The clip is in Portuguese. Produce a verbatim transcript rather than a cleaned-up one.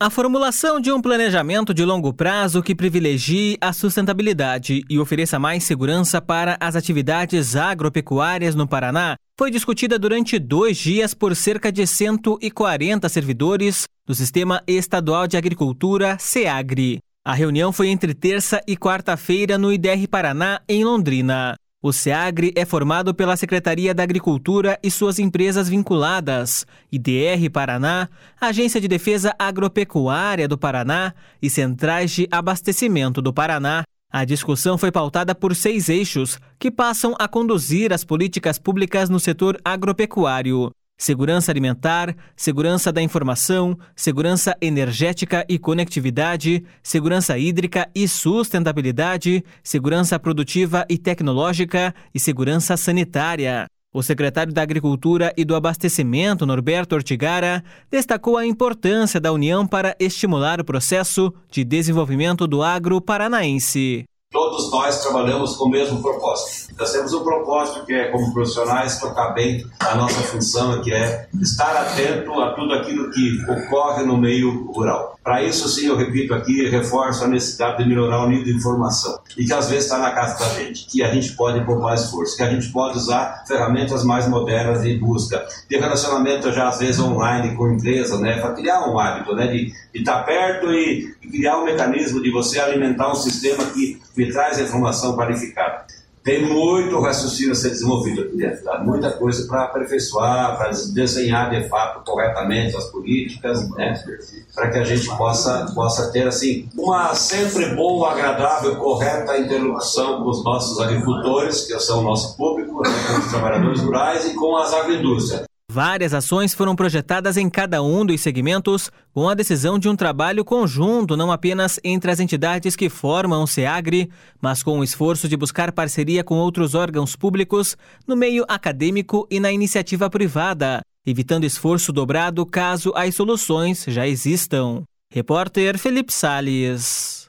A formulação de um planejamento de longo prazo que privilegie a sustentabilidade e ofereça mais segurança para as atividades agropecuárias no Paraná foi discutida durante dois dias por cerca de cento e quarenta servidores do Sistema Estadual de Agricultura, SEAGRE. A reunião foi entre terça e quarta-feira no I D R Paraná, em Londrina. O SEAGRE é formado pela Secretaria da Agricultura e suas empresas vinculadas, I D R Paraná, Agência de Defesa Agropecuária do Paraná e Centrais de Abastecimento do Paraná. A discussão foi pautada por seis eixos que passam a conduzir as políticas públicas no setor agropecuário: segurança alimentar, segurança da informação, segurança energética e conectividade, segurança hídrica e sustentabilidade, segurança produtiva e tecnológica e segurança sanitária. O secretário da Agricultura e do Abastecimento, Norberto Ortigara, destacou a importância da união para estimular o processo de desenvolvimento do agro paranaense. Todos nós trabalhamos com o mesmo propósito. Nós temos um propósito que é, como profissionais, tocar bem a nossa função, que é estar atento a tudo aquilo que ocorre no meio rural. Para isso, sim, eu repito aqui, reforço a necessidade de melhorar o nível de informação. E que às vezes está na casa da gente, que a gente pode poupar esforço, que a gente pode usar ferramentas mais modernas de busca, de relacionamento já às vezes online com empresa, né, para criar um hábito, né, de, de estar perto e, e criar um mecanismo de você alimentar um sistema que me traz a informação qualificada. Tem muito raciocínio a ser desenvolvido aqui dentro, tá? Muita coisa para aperfeiçoar, para desenhar de fato corretamente as políticas, né? Para que a gente possa, possa ter assim, uma sempre boa, agradável, correta interlocução com os nossos agricultores, que são o nosso público, né? Com os trabalhadores rurais e com as agroindústrias. Várias ações foram projetadas em cada um dos segmentos, com a decisão de um trabalho conjunto, não apenas entre as entidades que formam o SEAGRE, mas com o esforço de buscar parceria com outros órgãos públicos no meio acadêmico e na iniciativa privada, evitando esforço dobrado caso as soluções já existam. Repórter Felipe Salles.